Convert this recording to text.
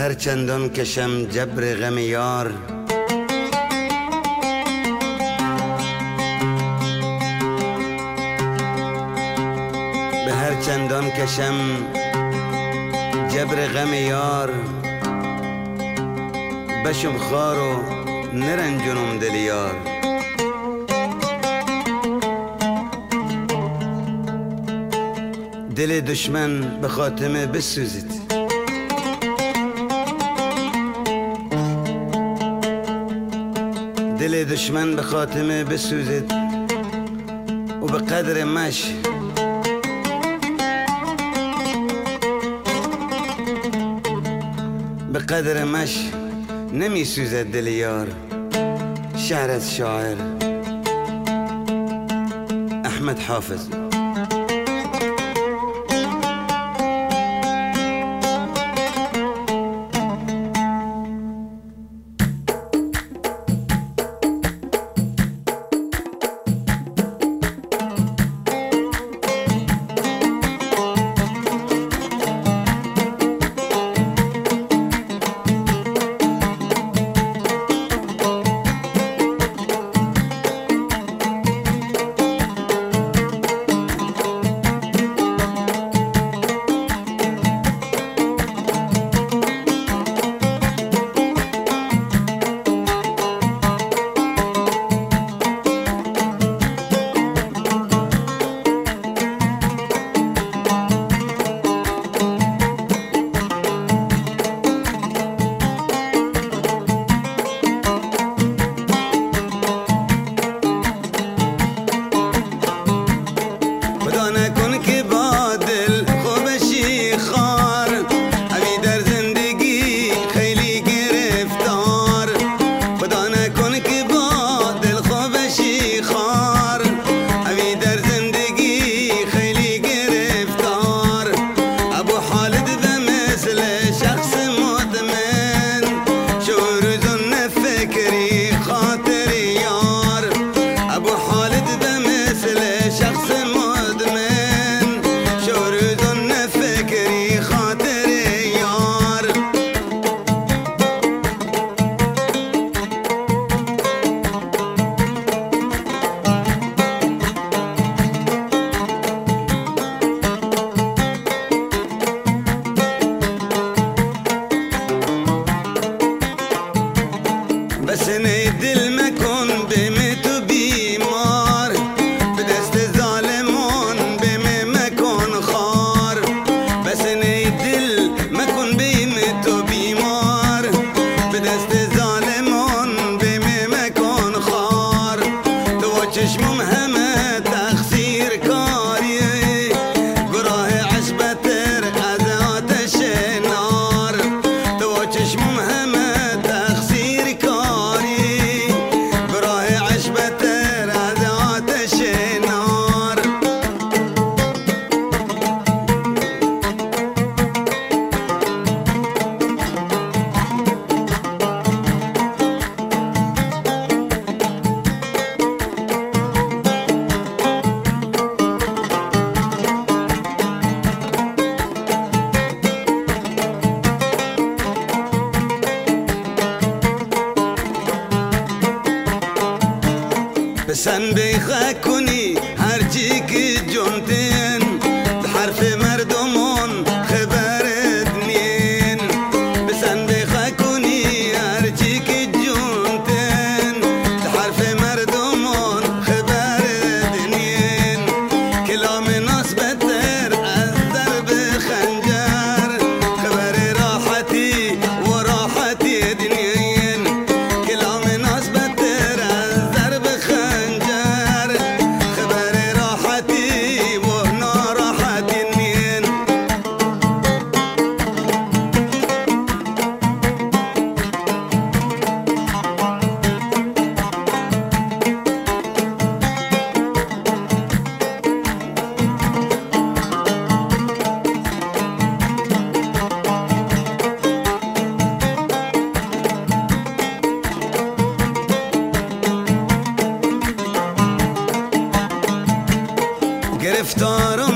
هر چندان کشم جبر غم یار، به هر چندان کشم جبر غم یار، بشم خار و نرنجونم دل یار. دل دشمن به خاتمه بسوزید، دل دشمن به خاتمه بسوزید و به قدر مش به قدر مش نمی سوزد دل یار. شعر از شاعر احمد حافظ. بسنه دل مکن بهم تو بیمار، به دست ظالمون بهم مکن خار. بسنه دل مکن بهم تو بیمار، به دست ظالمون بهم مکن خار. تو چشمم همه تقصیر کاریه، گراه عشبتر از آتش نار. تو چشمم همه بسن بیخه کنی هرچی که جونتین، به حرف مردمون خبرت نین. بسن بیخه کنی هرچی که جونتین، به حرف مردمون خبرت نین. کلام ناس بتر از ضرب خنجر، خبر راحتی و راحتی دنین. کلام ناس بتر از ضرب گرفتارم